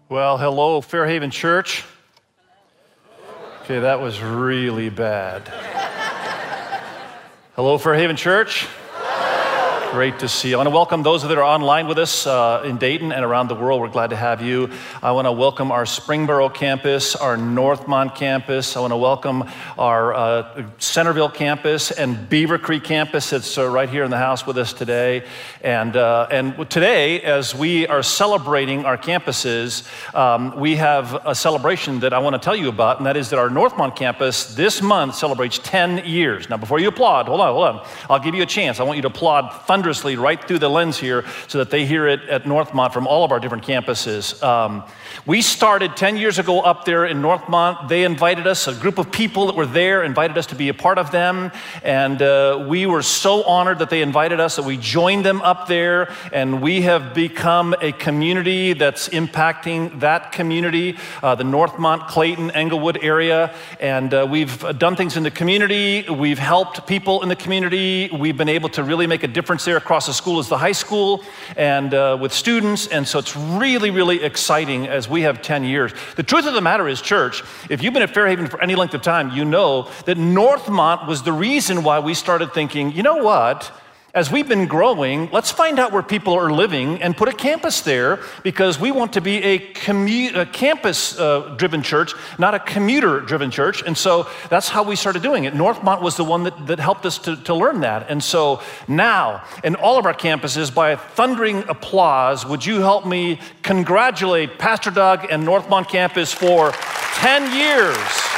Well, hello, Fairhaven Church. Okay, that was really bad. Hello, Fairhaven Church. Great to see you. I want to welcome those that are online with us in Dayton and around the world. We're glad to have you. I want to welcome our Springboro campus, our Northmont campus. I want to welcome our Centerville campus and Beaver Creek campus that's right here in the house with us today. And today, as we are celebrating our campuses, we have a celebration that I want to tell you about, and that is that our Northmont campus this month celebrates 10 years. Now, before you applaud, hold on. I'll give you a chance. I want you to applaud thunderously right through the lens here so that they hear it at Northmont from all of our different campuses. We started 10 years ago up there in Northmont. They invited us, a group of people that were there invited us to be a part of them, and we were so honored that they invited us that we joined them up there, and we have become a community that's impacting that community, the Northmont, Clayton, Englewood area, and we've done things in the community. We've helped people in the community. We've been able to really make a difference there. Across the school is the high school and with students, and so it's really, really exciting as we have 10 years. The truth of the matter is, church, if you've been at Fairhaven for any length of time, you know that Northmont was the reason why we started thinking, you know what? As we've been growing, let's find out where people are living and put a campus there, because we want to be a campus-driven church, not a commuter-driven church. And so that's how we started doing it. Northmont was the one that helped us to learn that. And so now, in all of our campuses, by a thundering applause, would you help me congratulate Pastor Doug and Northmont campus for 10 years.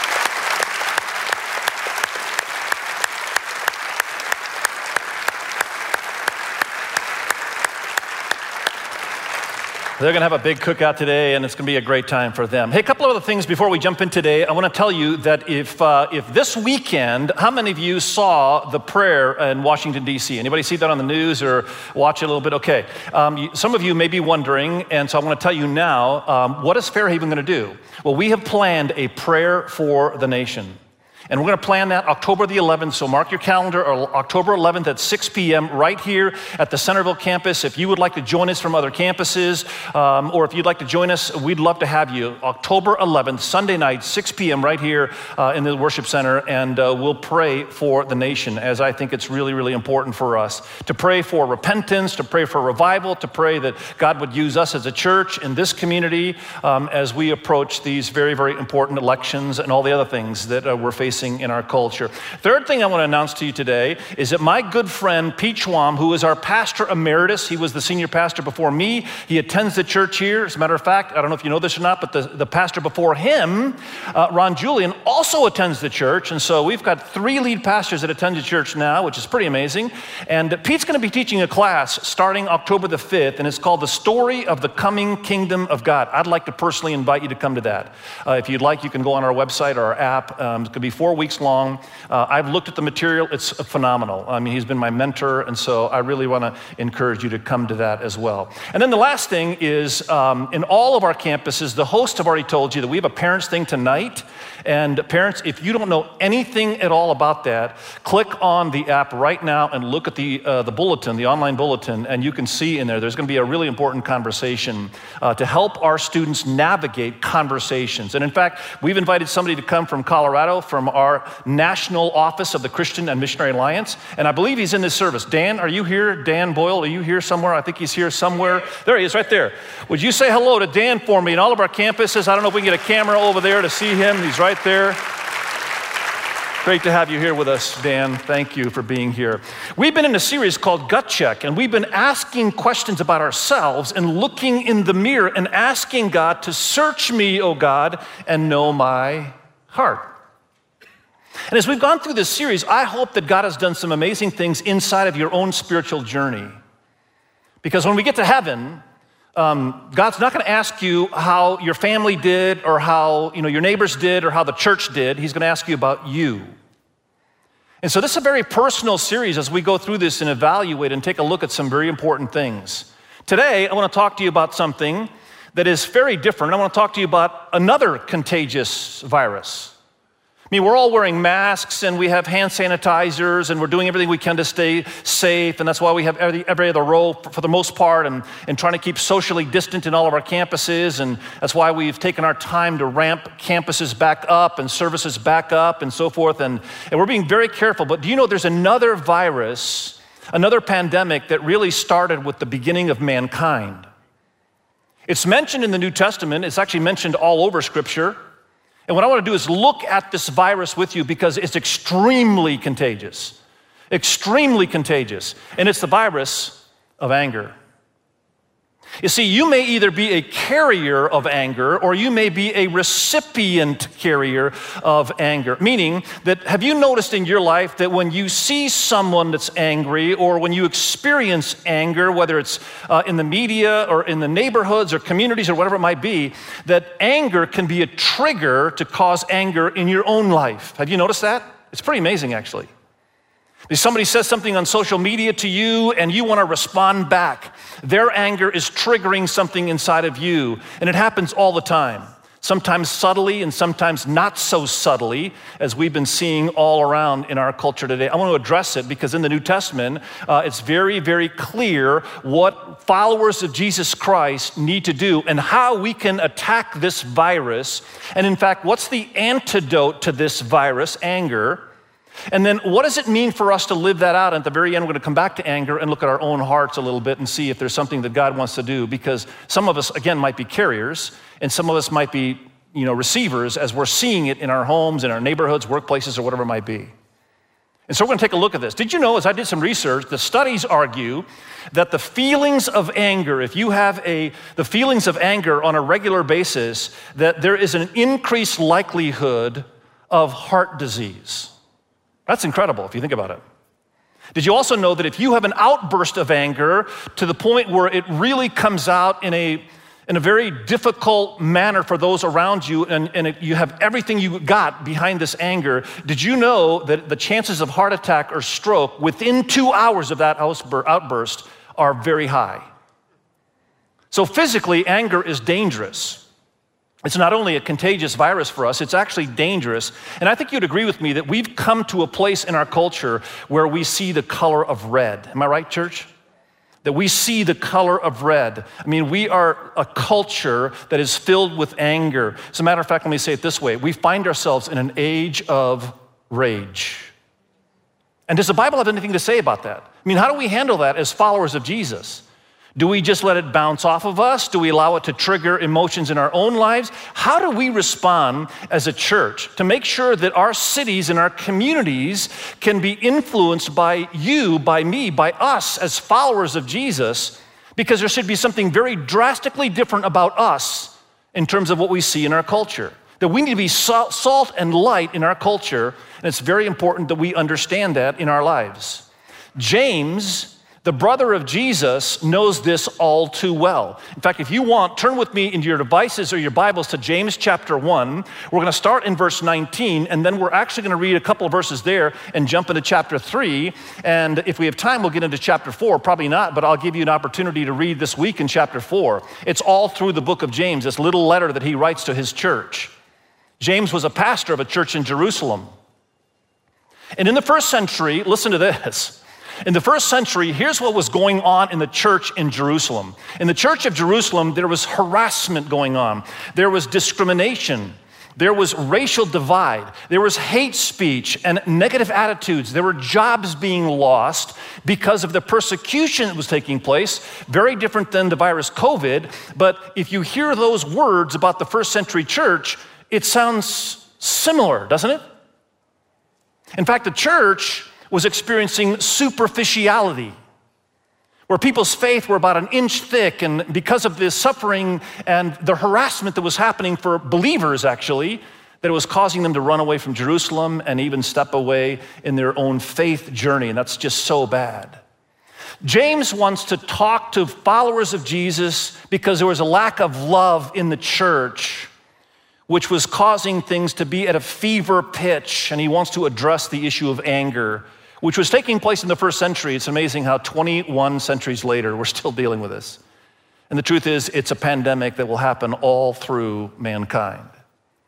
They're going to have a big cookout today, and it's going to be a great time for them. Hey, a couple of other things before we jump in today. I want to tell you that if this weekend, how many of you saw the prayer in Washington, D.C.? Anybody see that on the news or watch it a little bit? Okay. Some of you may be wondering, and so I want to tell you now, what is Fairhaven going to do? Well, we have planned a prayer for the nation. And we're going to plan that October the 11th, so mark your calendar, or October 11th at 6 p.m. right here at the Centerville campus. If you would like to join us from other campuses, or if you'd like to join us, we'd love to have you. October 11th, Sunday night, 6 p.m. right here in the worship center, and we'll pray for the nation, as I think it's really, really important for us to pray for repentance, to pray for revival, to pray that God would use us as a church in this community as we approach these very, very important elections and all the other things that we're facing in our culture. Third thing I want to announce to you today is that my good friend Pete Schwam, who is our pastor emeritus, he was the senior pastor before me. He attends the church here. As a matter of fact, I don't know if you know this or not, but the pastor before him, Ron Julian, also attends the church. And so we've got 3 lead pastors that attend the church now, which is pretty amazing. And Pete's going to be teaching a class starting October the 5th, and it's called The Story of the Coming Kingdom of God. I'd like to personally invite you to come to that. If you'd like, you can go on our website or our app. It's going to be 4 weeks long. I've looked at the material. It's phenomenal. I mean, he's been my mentor, and so I really want to encourage you to come to that as well. And then the last thing is, in all of our campuses, the hosts have already told you that we have a parents thing tonight. And parents, if you don't know anything at all about that, click on the app right now and look at the bulletin, the online bulletin, and you can see in there's going to be a really important conversation to help our students navigate conversations. And in fact, we've invited somebody to come from Colorado, from our national office of the Christian and Missionary Alliance, and I believe he's in this service. Dan, are you here? Dan Boyle, are you here somewhere? I think he's here somewhere. There he is, right there. Would you say hello to Dan for me in all of our campuses? I don't know if we can get a camera over there to see him. He's right there. Great to have you here with us, Dan. Thank you for being here. We've been in a series called Gut Check, and we've been asking questions about ourselves and looking in the mirror and asking God to search me, oh God, and know my heart. And as we've gone through this series, I hope that God has done some amazing things inside of your own spiritual journey. Because when we get to heaven, God's not going to ask you how your family did or how your neighbors did or how the church did. He's going to ask you about you. And so this is a very personal series as we go through this and evaluate and take a look at some very important things. Today, I want to talk to you about something that is very different. I want to talk to you about another contagious virus. I mean, we're all wearing masks and we have hand sanitizers and we're doing everything we can to stay safe. And that's why we have every other row for the most part and trying to keep socially distant in all of our campuses. And that's why we've taken our time to ramp campuses back up and services back up and so forth. And we're being very careful. But do you know there's another virus, another pandemic that really started with the beginning of mankind? It's mentioned in the New Testament. It's actually mentioned all over Scripture. And what I want to do is look at this virus with you because it's extremely contagious. Extremely contagious. And it's the virus of anger. You see, you may either be a carrier of anger or you may be a recipient carrier of anger. Meaning that, have you noticed in your life that when you see someone that's angry or when you experience anger, whether it's in the media or in the neighborhoods or communities or whatever it might be, that anger can be a trigger to cause anger in your own life? Have you noticed that? It's pretty amazing, actually. If somebody says something on social media to you and you want to respond back, their anger is triggering something inside of you. And it happens all the time, sometimes subtly and sometimes not so subtly, as we've been seeing all around in our culture today. I want to address it because in the New Testament, it's very, very clear what followers of Jesus Christ need to do and how we can attack this virus. And in fact, what's the antidote to this virus, anger? And then what does it mean for us to live that out? And at the very end, we're going to come back to anger and look at our own hearts a little bit and see if there's something that God wants to do, because some of us, again, might be carriers and some of us might be, receivers as we're seeing it in our homes, in our neighborhoods, workplaces, or whatever it might be. And so we're going to take a look at this. Did you know, as I did some research, the studies argue that the feelings of anger, if you have the feelings of anger on a regular basis, that there is an increased likelihood of heart disease. That's incredible if you think about it. Did you also know that if you have an outburst of anger to the point where it really comes out in a very difficult manner for those around you and you have everything you got behind this anger, did you know that the chances of heart attack or stroke within 2 hours of that outburst are very high? So physically, anger is dangerous. It's not only a contagious virus for us, it's actually dangerous. And I think you'd agree with me that we've come to a place in our culture where we see the color of red. Am I right, church? That we see the color of red. I mean, we are a culture that is filled with anger. As a matter of fact, let me say it this way. We find ourselves in an age of rage. And does the Bible have anything to say about that? I mean, how do we handle that as followers of Jesus? Do we just let it bounce off of us? Do we allow it to trigger emotions in our own lives? How do we respond as a church to make sure that our cities and our communities can be influenced by you, by me, by us as followers of Jesus? Because there should be something very drastically different about us in terms of what we see in our culture. That we need to be salt and light in our culture, and it's very important that we understand that in our lives. James, the brother of Jesus, knows this all too well. In fact, if you want, turn with me into your devices or your Bibles to James chapter 1. We're going to start in verse 19, and then we're actually going to read a couple of verses there and jump into chapter 3. And if we have time, we'll get into chapter 4. Probably not, but I'll give you an opportunity to read this week in chapter 4. It's all through the book of James, this little letter that he writes to his church. James was a pastor of a church in Jerusalem. And in the first century, listen to this. In the first century, here's what was going on in the church in Jerusalem. In the church of Jerusalem, there was harassment going on. There was discrimination. There was racial divide. There was hate speech and negative attitudes. There were jobs being lost because of the persecution that was taking place. Very different than the virus COVID. But if you hear those words about the first century church, it sounds similar, doesn't it? In fact, the church was experiencing superficiality, where people's faith were about an inch thick, and because of the suffering and the harassment that was happening for believers, actually, that it was causing them to run away from Jerusalem and even step away in their own faith journey, and that's just so bad. James wants to talk to followers of Jesus because there was a lack of love in the church, which was causing things to be at a fever pitch, and he wants to address the issue of anger, which was taking place in the first century. It's amazing how 21 centuries later, we're still dealing with this. And the truth is, it's a pandemic that will happen all through mankind.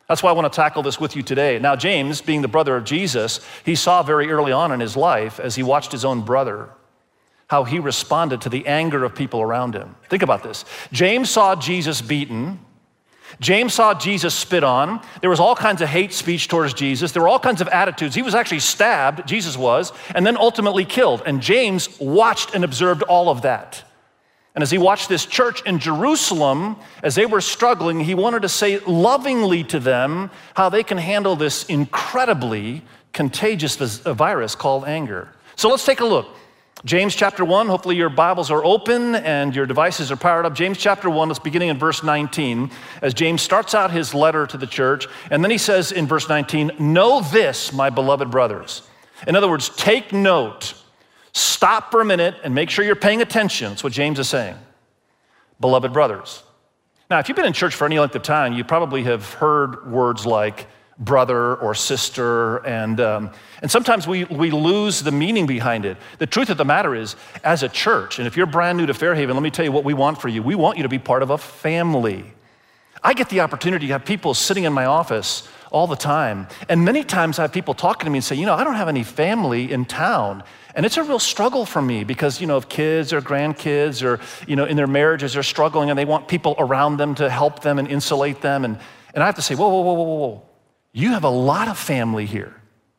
That's why I want to tackle this with you today. Now, James, being the brother of Jesus, he saw very early on in his life, as he watched his own brother, how he responded to the anger of people around him. Think about this. James saw Jesus beaten. James saw Jesus spit on. There was all kinds of hate speech towards Jesus. There were all kinds of attitudes. He was actually stabbed, Jesus was, and then ultimately killed. And James watched and observed all of that. And as he watched this church in Jerusalem, as they were struggling, he wanted to say lovingly to them how they can handle this incredibly contagious virus called anger. So let's take a look. James chapter 1, hopefully your Bibles are open and your devices are powered up. James chapter 1, let's beginning in verse 19, as James starts out his letter to the church, and then he says in verse 19, "Know this, my beloved brothers." In other words, take note. Stop for a minute and make sure you're paying attention. That's what James is saying. Beloved brothers. Now, if you've been in church for any length of time, you probably have heard words like brother or sister, and sometimes we lose the meaning behind it. The truth of the matter is, as a church, and if you're brand new to Fairhaven, let me tell you what we want for you. We want you to be part of a family. I get the opportunity to have people sitting in my office all the time, and many times I have people talking to me and say, I don't have any family in town. And it's a real struggle for me because, of kids or grandkids or, in their marriages, they're struggling and they want people around them to help them and insulate them. And I have to say, whoa. You have a lot of family here.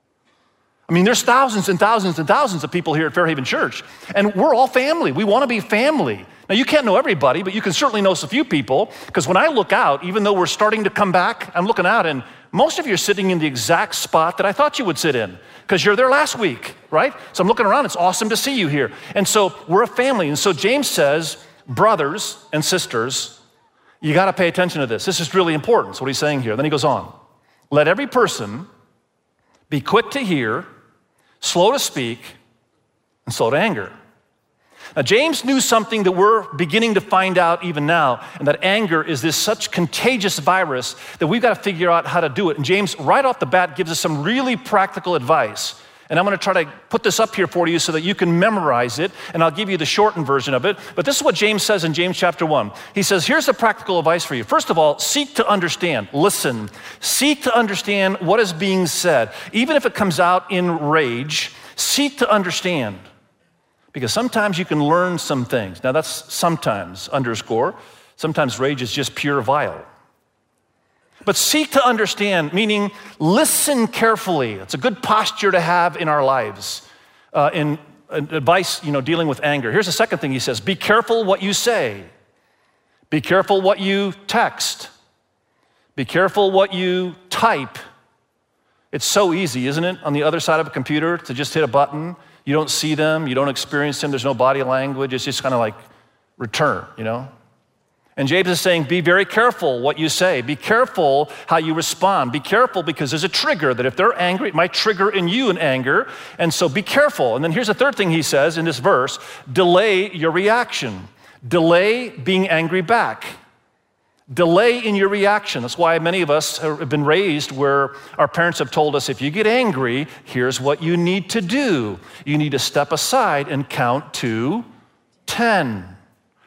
I mean, there's thousands and thousands and thousands of people here at Fairhaven Church, and we're all family. We want to be family. Now, you can't know everybody, but you can certainly know a few people, because when I look out, even though we're starting to come back, I'm looking out, and most of you are sitting in the exact spot that I thought you would sit in, because you're there last week, right? So I'm looking around. It's awesome to see you here. And so we're a family. And so James says, brothers and sisters, you got to pay attention to this. This is really important. That's what he's saying here. Then he goes on. Let every person be quick to hear, slow to speak, and slow to anger. Now, James knew something that we're beginning to find out even now, and that anger is this such contagious virus that we've got to figure out how to do it. And James, right off the bat, gives us some really practical advice. And I'm going to try to put this up here for you so that you can memorize it, and I'll give you the shortened version of it. But this is what James says in James chapter 1. He says, here's the practical advice for you. First of all, seek to understand. Listen. Seek to understand what is being said. Even if it comes out in rage, seek to understand. Because sometimes you can learn some things. Now that's sometimes, underscore. Sometimes rage is just pure vile. But seek to understand, meaning listen carefully. It's a good posture to have in our lives. In advice, dealing with anger. Here's the second thing he says. Be careful what you say. Be careful what you text. Be careful what you type. It's so easy, isn't it, on the other side of a computer to just hit a button. You don't see them. You don't experience them. There's no body language. It's just kind of like return, And James is saying, be very careful what you say. Be careful how you respond. Be careful because there's a trigger that if they're angry, it might trigger in you an anger. And so be careful. And then here's the third thing he says in this verse, delay your reaction. Delay being angry back. Delay in your reaction. That's why many of us have been raised where our parents have told us, if you get angry, here's what you need to do. You need to step aside and count to 10.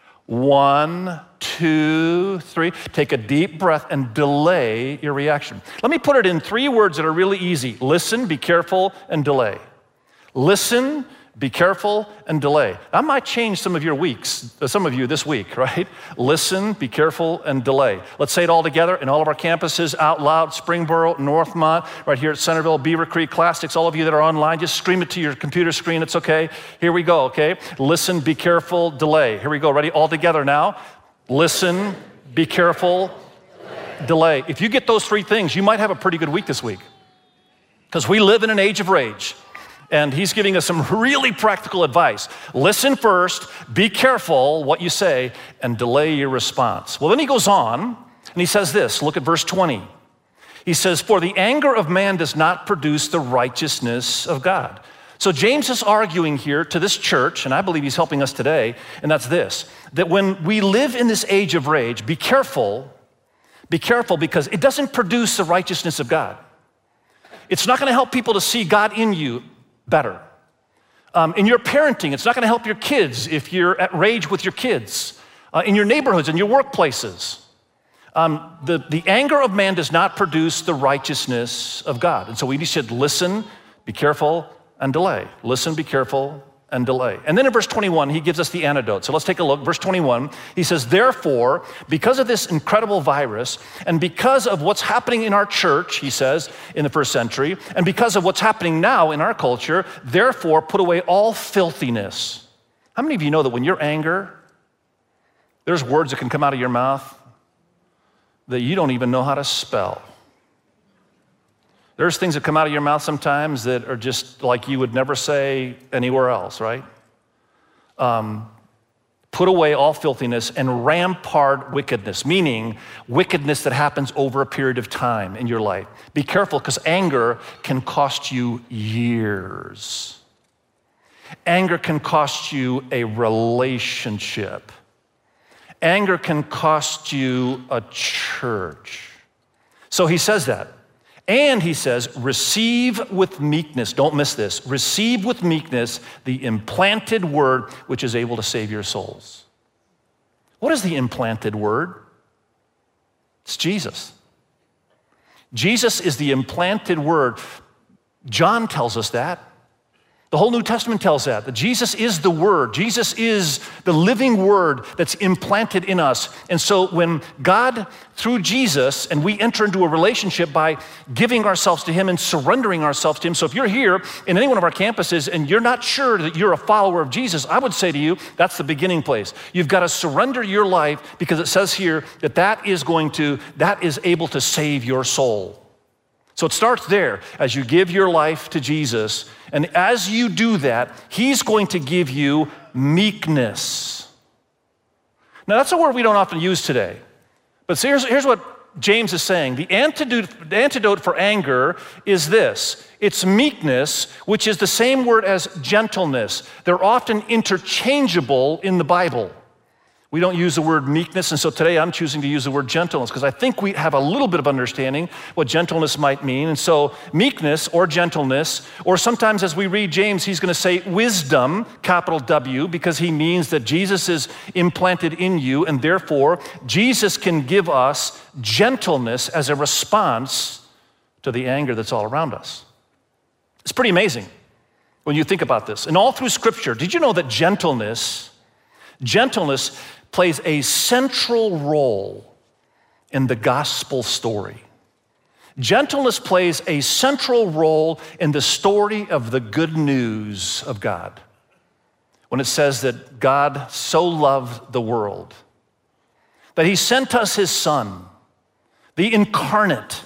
1, 2, 3. Take a deep breath and delay your reaction. Let me put it in 3 words that are really easy. Listen, be careful, and delay. Listen, be careful, and delay. I might change some of your weeks, some of you this week, right? Listen, be careful, and delay. Let's say it all together in all of our campuses, out loud, Springboro, Northmont, right here at Centerville, Beaver Creek, Clastics, all of you that are online, just scream it to your computer screen, it's okay. Here we go, okay? Listen, be careful, delay. Here we go, ready? All together now. Listen, be careful, delay. If you get those 3 things, you might have a pretty good week this week. Because we live in an age of rage. And he's giving us some really practical advice. Listen first, be careful what you say, and delay your response. Well, then he goes on, and he says this. Look at verse 20. He says, for the anger of man does not produce the righteousness of God. So James is arguing here to this church, and I believe he's helping us today, and that's this, that when we live in this age of rage, be careful because it doesn't produce the righteousness of God. It's not going to help people to see God in you better. In your parenting, it's not going to help your kids if you're at rage with your kids. In your neighborhoods, in your workplaces. The anger of man does not produce the righteousness of God. And so we should listen, be careful, and delay. Listen, be careful, and delay. And then in verse 21, he gives us the antidote. So let's take a look. Verse 21, he says, therefore, because of this incredible virus, and because of what's happening in our church, he says, in the first century, and because of what's happening now in our culture, therefore, put away all filthiness. How many of you know that when you're angry, there's words that can come out of your mouth that you don't even know how to spell? There's things that come out of your mouth sometimes that are just like you would never say anywhere else, right? Put away all filthiness and rampart wickedness, meaning wickedness that happens over a period of time in your life. Be careful, because anger can cost you years. Anger can cost you a relationship. Anger can cost you a church. So he says that. And he says, receive with meekness, don't miss this, receive with meekness the implanted word which is able to save your souls. What is the implanted word? It's Jesus. Jesus is the implanted word. John tells us that. The whole New Testament tells that Jesus is the Word. Jesus is the living Word that's implanted in us. And so when God, through Jesus, and we enter into a relationship by giving ourselves to Him and surrendering ourselves to Him. So if you're here in any one of our campuses and you're not sure that you're a follower of Jesus, I would say to you, that's the beginning place. You've got to surrender your life, because it says here that that is able to save your soul. So it starts there as you give your life to Jesus. And as you do that, He's going to give you meekness. Now, that's a word we don't often use today. But here's what James is saying. The antidote for anger is this. It's meekness, which is the same word as gentleness. They're often interchangeable in the Bible. We don't use the word meekness, and so today I'm choosing to use the word gentleness, because I think we have a little bit of understanding what gentleness might mean. And so meekness or gentleness, or sometimes as we read James, he's going to say wisdom, capital W, because he means that Jesus is implanted in you, and therefore Jesus can give us gentleness as a response to the anger that's all around us. It's pretty amazing when you think about this. And all through Scripture, did you know that gentleness plays a central role in the gospel story? Gentleness plays a central role in the story of the good news of God. When it says that God so loved the world, that He sent us His Son, the incarnate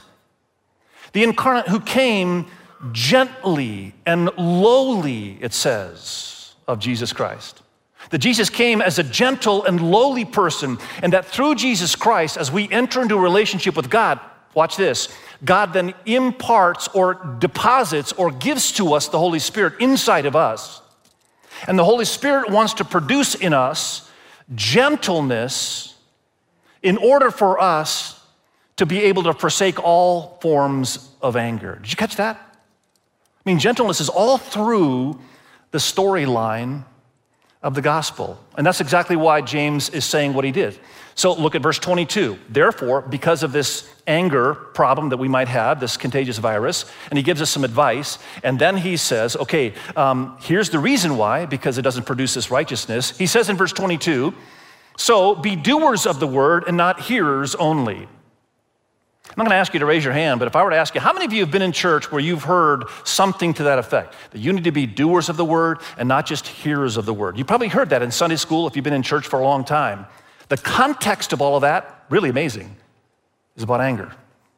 who came gently and lowly, it says, of Jesus Christ. That Jesus came as a gentle and lowly person, and that through Jesus Christ, as we enter into a relationship with God, watch this, God then imparts or deposits or gives to us the Holy Spirit inside of us. And the Holy Spirit wants to produce in us gentleness in order for us to be able to forsake all forms of anger. Did you catch that? I mean, gentleness is all through the storyline of the gospel. And that's exactly why James is saying what he did. So look at verse 22. Therefore, because of this anger problem that we might have, this contagious virus, and he gives us some advice, and then he says, okay, here's the reason why, because it doesn't produce this righteousness. He says in verse 22, so be doers of the word and not hearers only. I'm not going to ask you to raise your hand, but if I were to ask you, how many of you have been in church where you've heard something to that effect? That you need to be doers of the word and not just hearers of the word. You probably heard that in Sunday school if you've been in church for a long time. The context of all of that, really amazing, is about anger.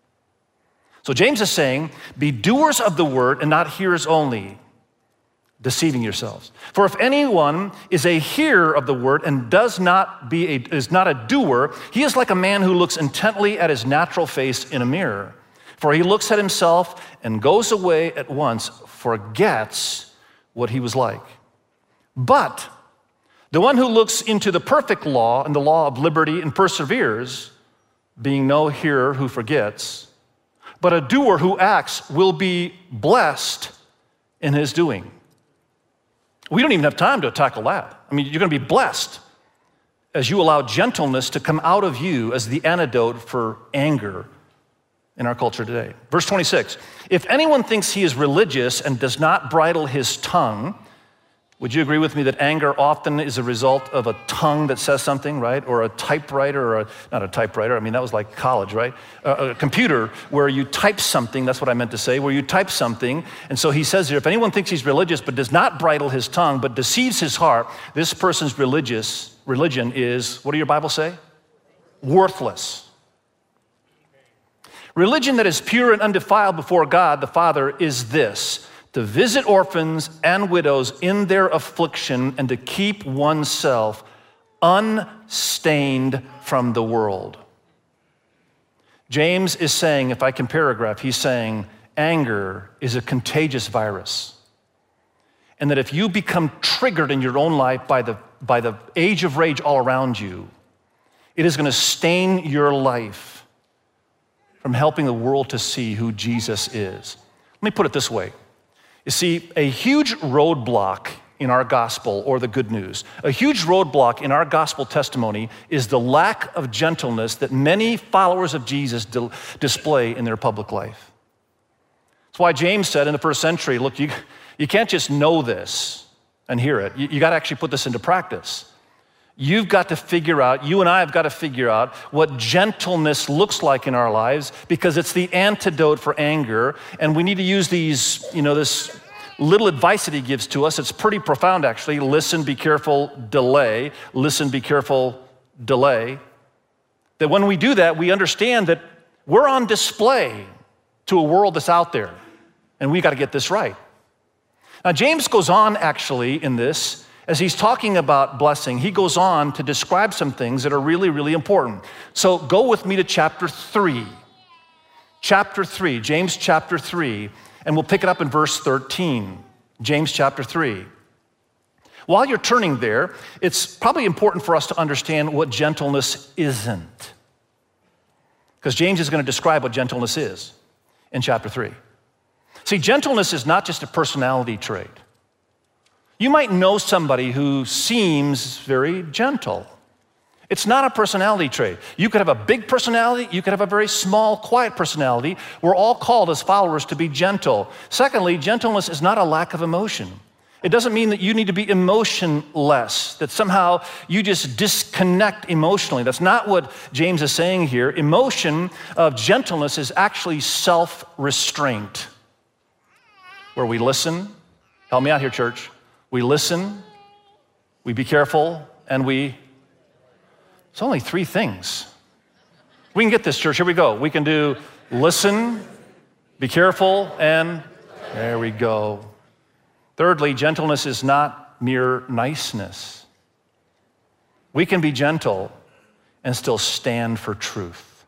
So James is saying, be doers of the word and not hearers only, deceiving yourselves. For if anyone is a hearer of the word and is not a doer, he is like a man who looks intently at his natural face in a mirror. For he looks at himself and goes away at once, forgets what he was like. But the one who looks into the perfect law and the law of liberty and perseveres, being no hearer who forgets, but a doer who acts, will be blessed in his doing. We don't even have time to tackle that. I mean, you're going to be blessed as you allow gentleness to come out of you as the antidote for anger in our culture today. Verse 26, if anyone thinks he is religious and does not bridle his tongue, would you agree with me that anger often is a result of a tongue that says something, right? Or a typewriter, or not a typewriter, I mean, that was like college, right? A computer where you type something, that's what I meant to say, where you type something. And so he says here, if anyone thinks he's religious but does not bridle his tongue, but deceives his heart, this person's religion is, what do your Bible say? Worthless. Religion that is pure and undefiled before God the Father is this: to visit orphans and widows in their affliction and to keep oneself unstained from the world. James is saying, if I can paragraph, he's saying anger is a contagious virus. And that if you become triggered in your own life by the age of rage all around you, it is going to stain your life from helping the world to see who Jesus is. Let me put it this way. You see, a huge roadblock in our gospel, or the good news, a huge roadblock in our gospel testimony is the lack of gentleness that many followers of Jesus display in their public life. That's why James said in the first century, look, you can't just know this and hear it. You got to actually put this into practice. You've got to figure out, you and I have got to figure out what gentleness looks like in our lives, because it's the antidote for anger, and we need to use these, this little advice that he gives to us. It's pretty profound, actually. Listen, be careful, delay. Listen, be careful, delay. That when we do that, we understand that we're on display to a world that's out there, and we got to get this right. Now, James goes on, actually, in this. As he's talking about blessing, he goes on to describe some things that are really, really important. So go with me to chapter 3. Chapter 3, James chapter 3, and we'll pick it up in verse 13. James chapter 3. While you're turning there, it's probably important for us to understand what gentleness isn't. Because James is going to describe what gentleness is in chapter 3. See, gentleness is not just a personality trait. You might know somebody who seems very gentle. It's not a personality trait. You could have a big personality, you could have a very small, quiet personality. We're all called as followers to be gentle. Secondly, gentleness is not a lack of emotion. It doesn't mean that you need to be emotionless, that somehow you just disconnect emotionally. That's not what James is saying here. Emotion of gentleness is actually self-restraint, where we listen. Help me out here, church. We listen, we be careful, and it's only 3 things. We can get this, church. Here we go. We can do listen, be careful, and there we go. Thirdly, gentleness is not mere niceness. We can be gentle and still stand for truth.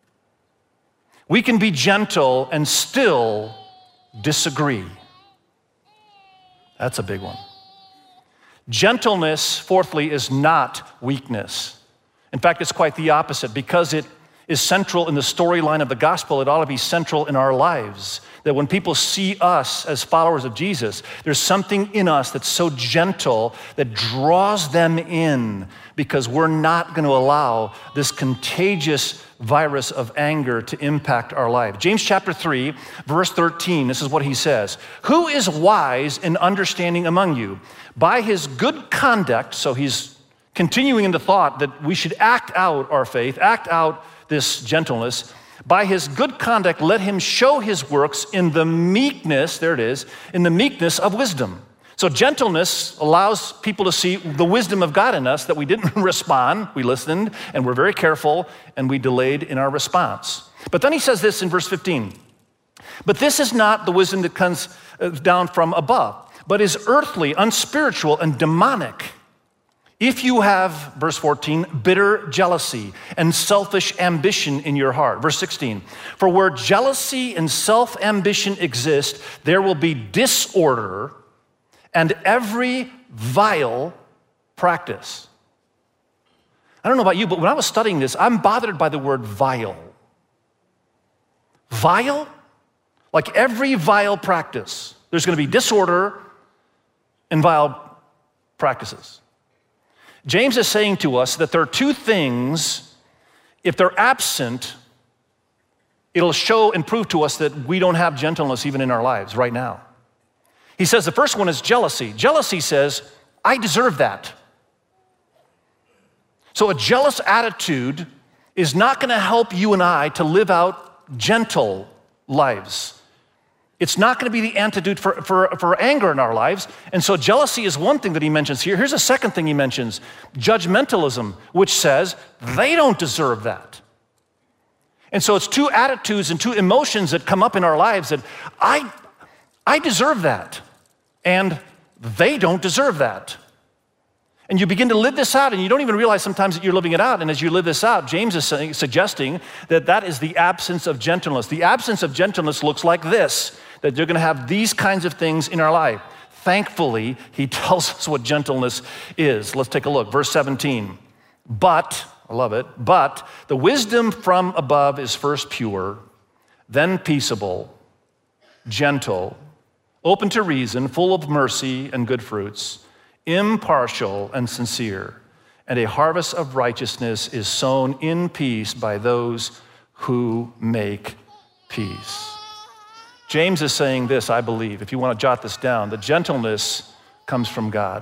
We can be gentle and still disagree. That's a big one. Gentleness, fourthly, is not weakness. In fact, it's quite the opposite. Because it is central in the storyline of the gospel, it ought to be central in our lives. That when people see us as followers of Jesus, there's something in us that's so gentle that draws them in, because we're not going to allow this contagious virus of anger to impact our life. James chapter 3, verse 13, this is what he says. Who is wise and understanding among you? By his good conduct, so he's continuing in the thought that we should act out our faith, act out this gentleness. By his good conduct, let him show his works in the meekness, there it is, in the meekness of wisdom. So gentleness allows people to see the wisdom of God in us, that we didn't respond, we listened, and we're very careful, and we delayed in our response. But then he says this in verse 15. But this is not the wisdom that comes down from above, but is earthly, unspiritual, and demonic. If you have, verse 14, bitter jealousy and selfish ambition in your heart. Verse 16, for where jealousy and self-ambition exist, there will be disorder and every vile practice. I don't know about you, but when I was studying this, I'm bothered by the word vile. Vile? Like every vile practice. There's going to be disorder and vile practices. James is saying to us that there are two things, if they're absent, it'll show and prove to us that we don't have gentleness even in our lives right now. He says the first one is jealousy. Jealousy says, I deserve that. So a jealous attitude is not going to help you and I to live out gentle lives. It's not going to be the antidote for anger in our lives. And so jealousy is one thing that he mentions here. Here's a second thing he mentions, judgmentalism, which says they don't deserve that. And so it's two attitudes and two emotions that come up in our lives that I deserve that, and they don't deserve that. And you begin to live this out, and you don't even realize sometimes that you're living it out. And as you live this out, James is suggesting that that is the absence of gentleness. The absence of gentleness looks like this, that you're going to have these kinds of things in our life. Thankfully, he tells us what gentleness is. Let's take a look. Verse 17. But, I love it, but the wisdom from above is first pure, then peaceable, gentle, open to reason, full of mercy and good fruits, impartial and sincere, and a harvest of righteousness is sown in peace by those who make peace. James is saying this, I believe, if you want to jot this down, that gentleness comes from God.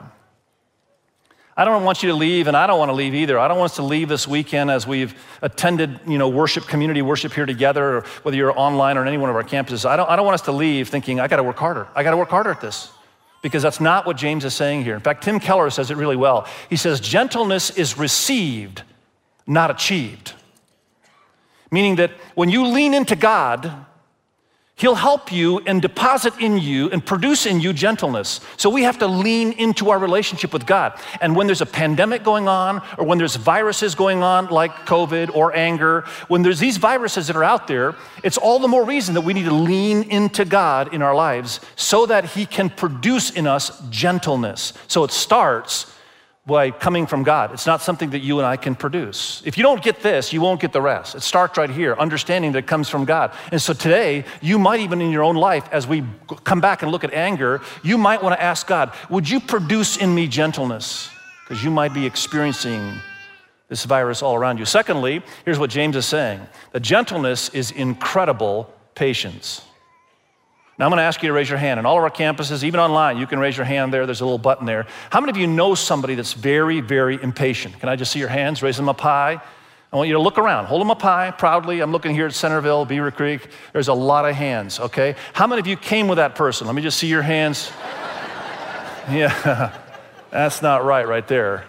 I don't want you to leave, and I don't want to leave either. I don't want us to leave this weekend as we've attended, worship, community worship here together, or whether you're online or on any one of our campuses. I don't want us to leave thinking, I got to work harder. I got to work harder at this. Because that's not what James is saying here. In fact, Tim Keller says it really well. He says, gentleness is received, not achieved. Meaning that when you lean into God, He'll help you and deposit in you and produce in you gentleness. So we have to lean into our relationship with God. And when there's a pandemic going on, or when there's viruses going on like COVID or anger, when there's these viruses that are out there, it's all the more reason that we need to lean into God in our lives so that He can produce in us gentleness. So it starts by coming from God. It's not something that you and I can produce. If you don't get this, you won't get the rest. It starts right here, understanding that it comes from God. And so today, you might even in your own life, as we come back and look at anger, you might want to ask God, would you produce in me gentleness? Because you might be experiencing this virus all around you. Secondly, here's what James is saying. That gentleness is incredible patience. Now I'm going to ask you to raise your hand. On all of our campuses, even online, you can raise your hand there. There's a little button there. How many of you know somebody that's very, very impatient? Can I just see your hands? Raise them up high. I want you to look around. Hold them up high, proudly. I'm looking here at Centerville, Beaver Creek. There's a lot of hands, okay? How many of you came with that person? Let me just see your hands. Yeah, that's not right there.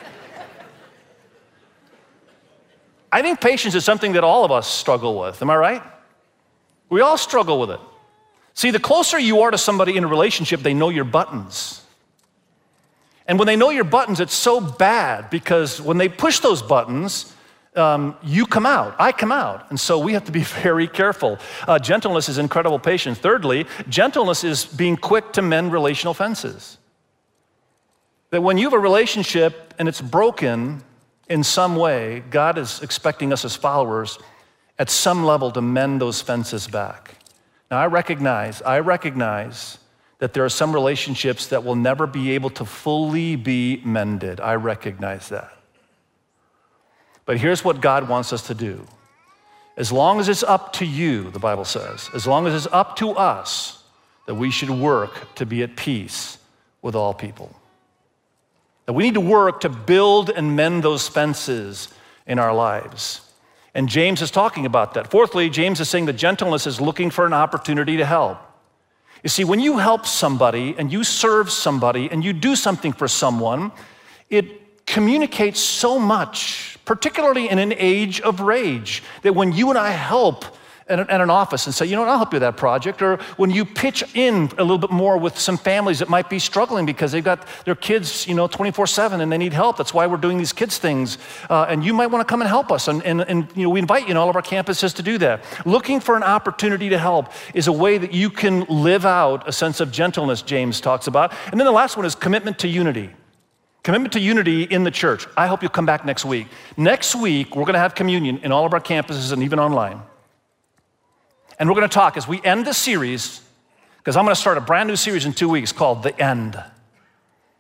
I think patience is something that all of us struggle with. Am I right? We all struggle with it. See, the closer you are to somebody in a relationship, they know your buttons. And when they know your buttons, it's so bad because when they push those buttons, you come out, I come out. And so we have to be very careful. Gentleness is incredible patience. Thirdly, gentleness is being quick to mend relational fences. That when you have a relationship and it's broken in some way, God is expecting us as followers at some level to mend those fences back. Now, I recognize that there are some relationships that will never be able to fully be mended. I recognize that. But here's what God wants us to do. As long as it's up to you, the Bible says, as long as it's up to us, that we should work to be at peace with all people. That we need to work to build and mend those fences in our lives. And James is talking about that. Fourthly, James is saying that gentleness is looking for an opportunity to help. You see, when you help somebody and you serve somebody and you do something for someone, it communicates so much, particularly in an age of rage, that when you and I help at an office and say, you know what, I'll help you with that project, or when you pitch in a little bit more with some families that might be struggling because they've got their kids, 24/7 and they need help. That's why we're doing these kids things. And you might want to come and help us. And we invite you in all of our campuses to do that. Looking for an opportunity to help is a way that you can live out a sense of gentleness, James talks about. And then the last one is commitment to unity. Commitment to unity in the church. I hope you'll come back next week. Next week, we're going to have communion in all of our campuses and even online. And we're going to talk as we end this series, because I'm going to start a brand new series in 2 weeks called The End.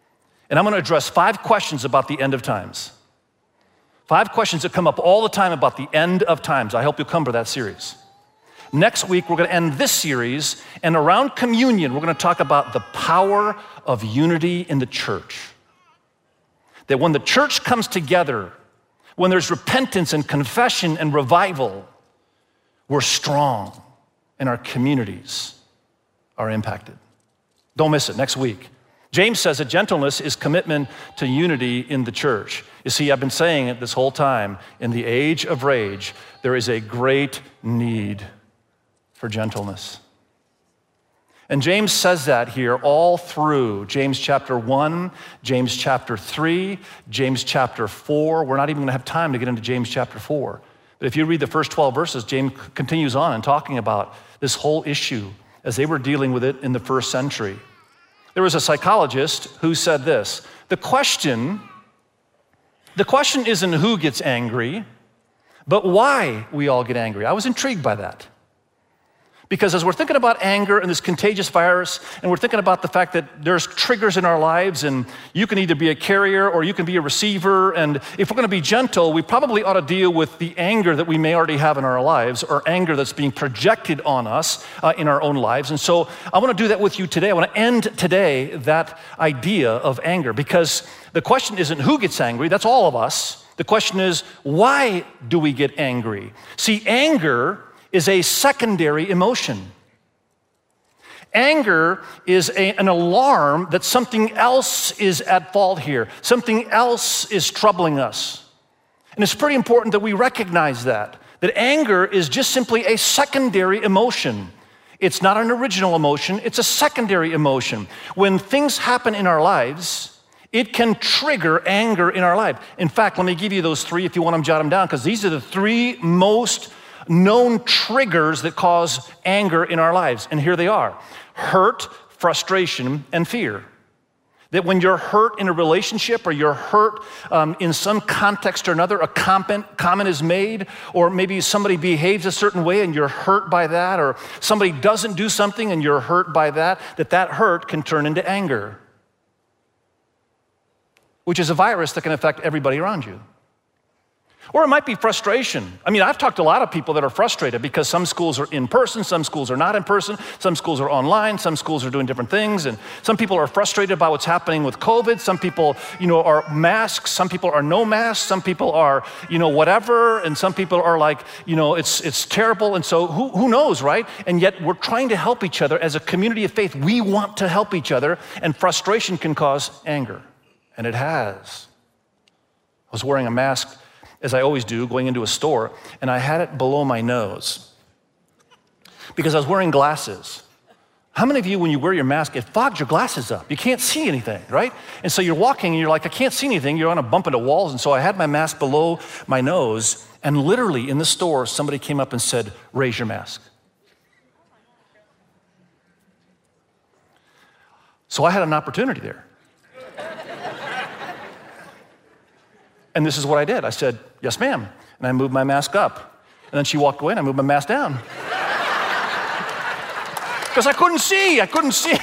And I'm going to address 5 questions about the end of times. 5 questions that come up all the time about the end of times. I hope you'll come to that series. Next week, we're going to end this series, and around communion, we're going to talk about the power of unity in the church. That when the church comes together, when there's repentance and confession and revival, we're strong and our communities are impacted. Don't miss it next week. James says that gentleness is commitment to unity in the church. You see, I've been saying it this whole time. In the age of rage, there is a great need for gentleness. And James says that here all through James chapter 1, James chapter 3, James chapter 4. We're not even going to have time to get into James chapter 4. But if you read the first 12 verses, James continues on and talking about this whole issue as they were dealing with it in the first century. There was a psychologist who said this: the question isn't who gets angry, but why we all get angry. I was intrigued by that. Because as we're thinking about anger and this contagious virus, and we're thinking about the fact that there's triggers in our lives, and you can either be a carrier or you can be a receiver, and if we're going to be gentle, we probably ought to deal with the anger that we may already have in our lives, or anger that's being projected on us in our own lives. And so I want to do that with you today. I want to end today that idea of anger, because the question isn't who gets angry, that's all of us. The question is, why do we get angry? See, anger is a secondary emotion. Anger is an alarm that something else is at fault here. Something else is troubling us. And it's pretty important that we recognize that anger is just simply a secondary emotion. It's not an original emotion, it's a secondary emotion. When things happen in our lives, it can trigger anger in our life. In fact, let me give you those 3 if you want them, jot them down, because these are the 3 most known triggers that cause anger in our lives. And here they are: hurt, frustration, and fear. That when you're hurt in a relationship, or you're hurt in some context or another, a comment is made, or maybe somebody behaves a certain way and you're hurt by that, or somebody doesn't do something and you're hurt by that hurt can turn into anger, which is a virus that can affect everybody around you. Or it might be frustration. I mean, I've talked to a lot of people that are frustrated because some schools are in person, some schools are not in person, some schools are online, some schools are doing different things, and some people are frustrated by what's happening with COVID. Some people, are masks, some people are no masks, some people are, whatever, and some people are like, it's terrible, and so who knows, right? And yet we're trying to help each other as a community of faith. We want to help each other, and frustration can cause anger, and it has. I was wearing a mask, as I always do, going into a store, and I had it below my nose because I was wearing glasses. How many of you, when you wear your mask, it fogs your glasses up? You can't see anything, right? And so you're walking and you're like, I can't see anything. You're on a bump into walls. And so I had my mask below my nose, and literally in the store, somebody came up and said, raise your mask. So I had an opportunity there. And this is what I did. I said, yes, ma'am. And I moved my mask up. And then she walked away and I moved my mask down. Because I couldn't see.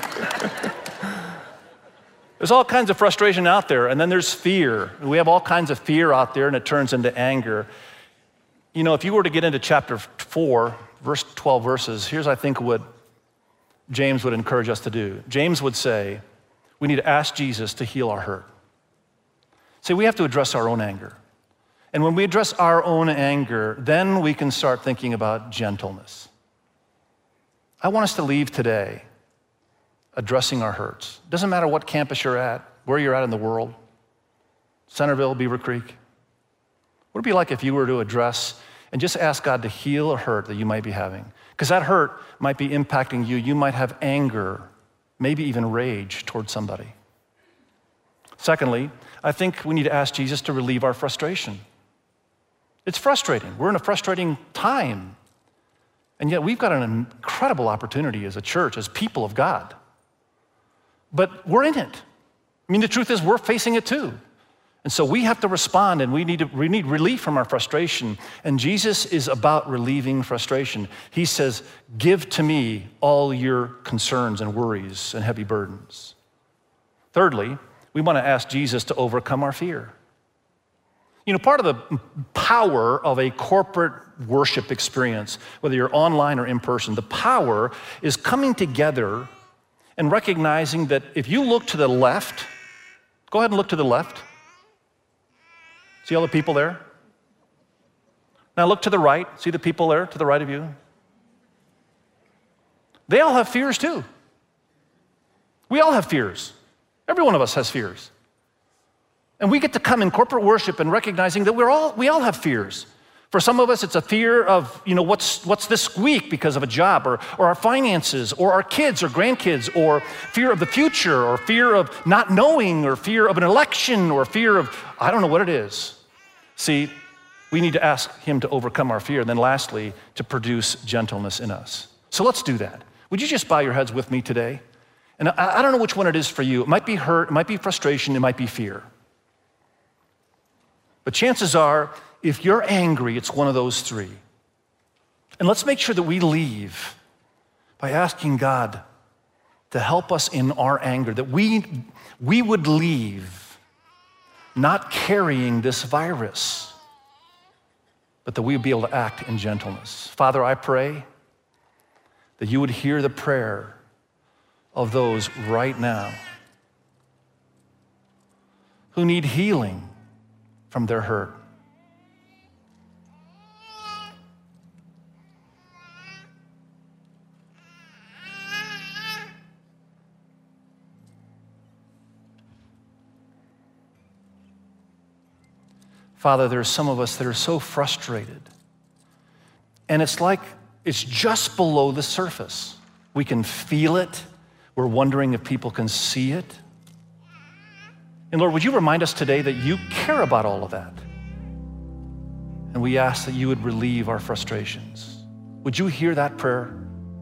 There's all kinds of frustration out there. And then there's fear. We have all kinds of fear out there, and it turns into anger. If you were to get into chapter 4, 12 verses, here's, I think, what James would encourage us to do. James would say, we need to ask Jesus to heal our hurt. See, we have to address our own anger. And when we address our own anger, then we can start thinking about gentleness. I want us to leave today addressing our hurts. Doesn't matter what campus you're at, where you're at in the world, Centerville, Beaver Creek. What would it be like if you were to address and just ask God to heal a hurt that you might be having? Because that hurt might be impacting you. You might have anger, maybe even rage towards somebody. Secondly, I think we need to ask Jesus to relieve our frustration. It's frustrating. We're in a frustrating time. And yet we've got an incredible opportunity as a church, as people of God. But we're in it. I mean, the truth is we're facing it too. And so we have to respond, and we need relief from our frustration. And Jesus is about relieving frustration. He says, give to me all your concerns and worries and heavy burdens. Thirdly, we want to ask Jesus to overcome our fear. You know, part of the power of a corporate worship experience, whether you're online or in person, the power is coming together and recognizing that if you look to the left, go ahead and look to the left. See all the people there? Now look to the right. See the people there to the right of you? They all have fears too. We all have fears. Every one of us has fears. And we get to come in corporate worship and recognizing that we all have fears. For some of us, it's a fear of, what's this week because of a job, or our finances, or our kids or grandkids, or fear of the future, or fear of not knowing, or fear of an election, or fear of, I don't know what it is. See, we need to ask him to overcome our fear, and then lastly, to produce gentleness in us. So let's do that. Would you just bow your heads with me today? And I don't know which one it is for you. It might be hurt, it might be frustration, it might be fear. But chances are, if you're angry, it's one of those three. And let's make sure that we leave by asking God to help us in our anger, that we would leave not carrying this virus, but that we would be able to act in gentleness. Father, I pray that you would hear the prayer of those right now who need healing from their hurt. Father, there are some of us that are so frustrated, and it's like it's just below the surface. We can feel it. We're wondering if people can see it. And Lord, would you remind us today that you care about all of that? And we ask that you would relieve our frustrations. Would you hear that prayer?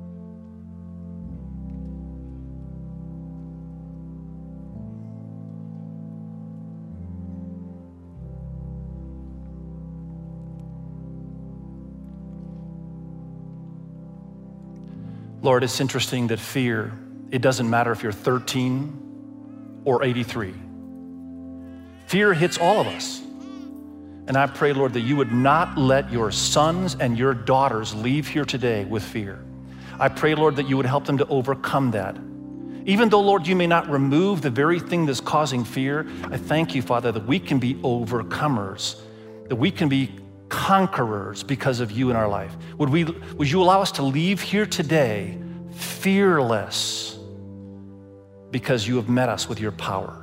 Lord, it's interesting that fear, it doesn't matter if you're 13 or 83. Fear hits all of us. And I pray, Lord, that you would not let your sons and your daughters leave here today with fear. I pray, Lord, that you would help them to overcome that. Even though, Lord, you may not remove the very thing that's causing fear, I thank you, Father, that we can be overcomers, that we can be conquerors because of you in our life. Would you allow us to leave here today fearless because you have met us with your power?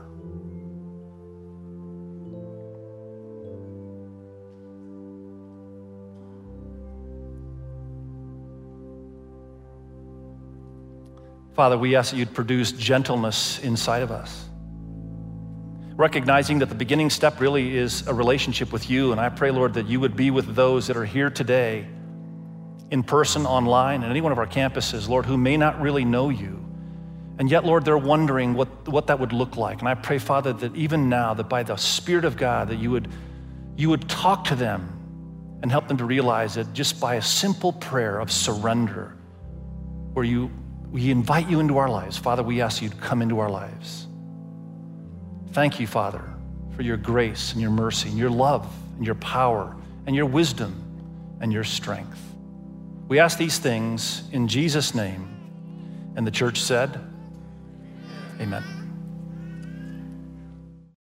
Father, we ask that you'd produce gentleness inside of us, recognizing that the beginning step really is a relationship with you. And I pray, Lord, that you would be with those that are here today, in person, online, and any one of our campuses, Lord, who may not really know you. And yet, Lord, they're wondering what that would look like. And I pray, Father, that even now, that by the Spirit of God, that you would talk to them and help them to realize that just by a simple prayer of surrender, where we invite you into our lives. Father, we ask you to come into our lives. Thank you, Father, for your grace and your mercy and your love and your power and your wisdom and your strength. We ask these things in Jesus' name. And the church said, amen.